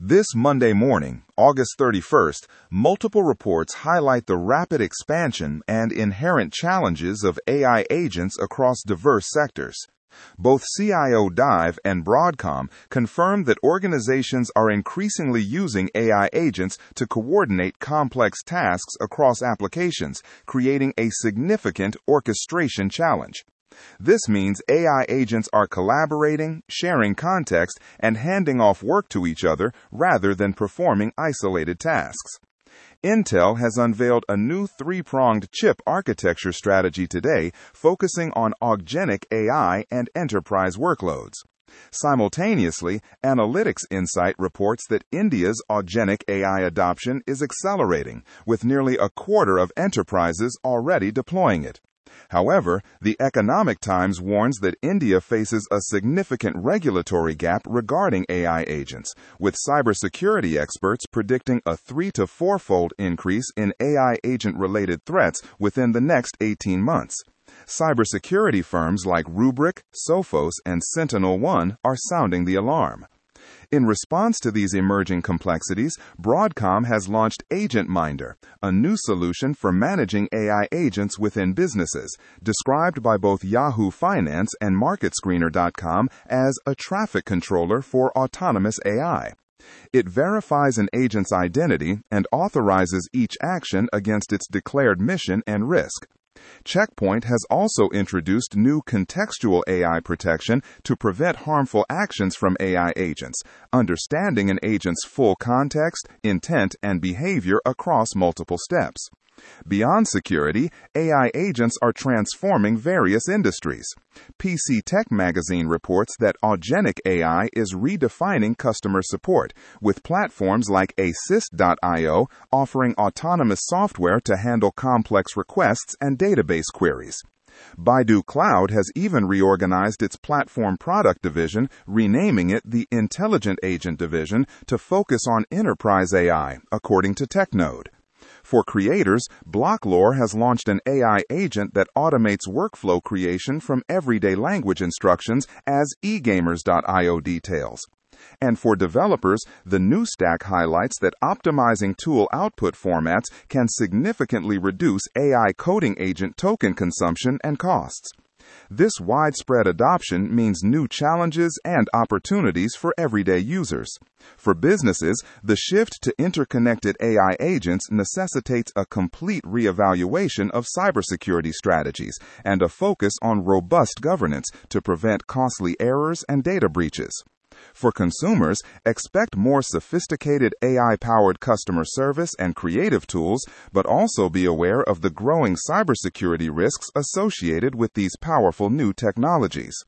This Monday morning, August 31st, multiple reports highlight the rapid expansion and inherent challenges of AI agents across diverse sectors. Both CIO Dive and Broadcom confirmed that organizations are increasingly using AI agents to coordinate complex tasks across applications, creating a significant orchestration challenge. This means AI agents are collaborating, sharing context, and handing off work to each other rather than performing isolated tasks. Intel has unveiled a new three-pronged chip architecture strategy today, focusing on augenic AI and enterprise workloads. Simultaneously, Analytics Insight reports that India's augenic AI adoption is accelerating, with nearly a quarter of enterprises already deploying it. However, The Economic Times warns that India faces a significant regulatory gap regarding AI agents, with cybersecurity experts predicting a 3- to 4-fold increase in AI agent-related threats within the next 18 months. Cybersecurity firms like Rubrik, Sophos, and SentinelOne are sounding the alarm. In response to these emerging complexities, Broadcom has launched AgentMinder, a new solution for managing AI agents within businesses, described by both Yahoo Finance and MarketScreener.com as a traffic controller for autonomous AI. It verifies an agent's identity and authorizes each action against its declared mission and risk. Checkpoint has also introduced new contextual AI protection to prevent harmful actions from AI agents, understanding an agent's full context, intent, and behavior across multiple steps. Beyond security, AI agents are transforming various industries. PC Tech Magazine reports that augenic AI is redefining customer support, with platforms like Assist.io offering autonomous software to handle complex requests and database queries. Baidu Cloud has even reorganized its platform product division, renaming it the Intelligent Agent Division to focus on enterprise AI, according to TechNode. For creators, Blocklore has launched an AI agent that automates workflow creation from everyday language instructions, as eGamers.io details. And for developers, the new stack highlights that optimizing tool output formats can significantly reduce AI coding agent token consumption and costs. This widespread adoption means new challenges and opportunities for everyday users. For businesses, the shift to interconnected AI agents necessitates a complete reevaluation of cybersecurity strategies and a focus on robust governance to prevent costly errors and data breaches. For consumers, expect more sophisticated AI-powered customer service and creative tools, but also be aware of the growing cybersecurity risks associated with these powerful new technologies.